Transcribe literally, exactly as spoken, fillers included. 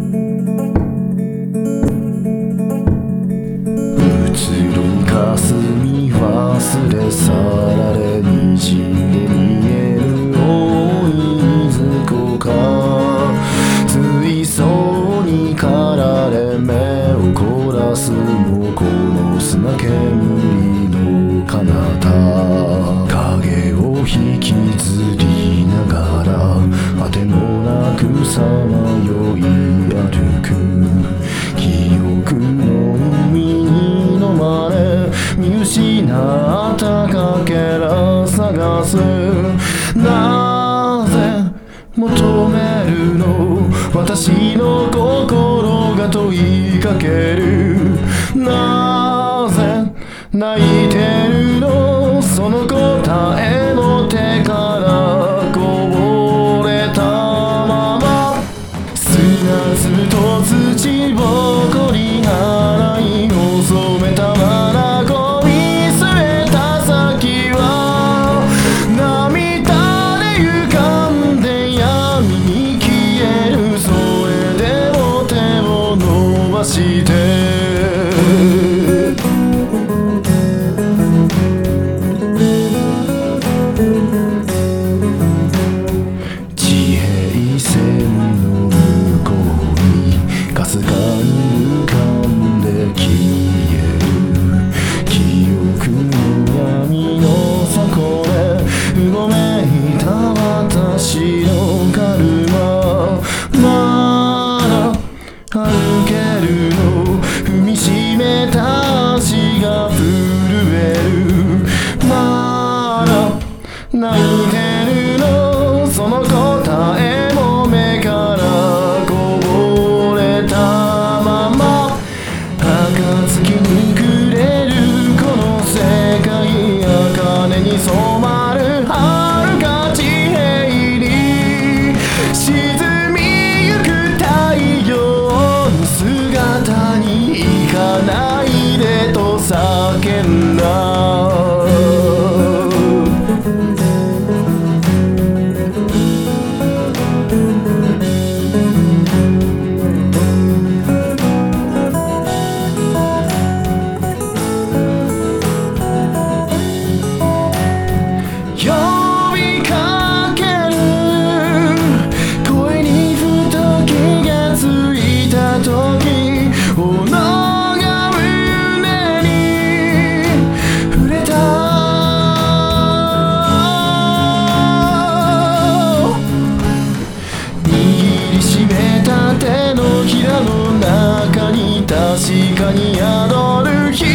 霞忘れ去られ虹で見える多い水子か水槽に駆られ目を凝らすもこの砂煙の彼方影を引きずりながら果てもなくさまよい歩く記憶の海に飲まれ見失ったかけら探すなぜ求めるの私の心が問いかけるなぜ泣いてるのその答えの手からこぼれたまま砂粒と土ぼこり洗い遅めたまなこ見据えた先は涙で浮かんで闇に消えるそれでも手を伸ばして地平線の向こうにかすかに浮かんで消える記憶の闇の底でうごめいた私のカルマまだ歩けるの踏みしめた足が震えるまだ泣いてるのその答えも目からこぼれたまま暁に暮れるこの世界茜に染まる遥か地平に沈みゆく太陽の姿に行かないでと叫んだ炎が胸に触れた握りしめた手のひらの中に確かに宿る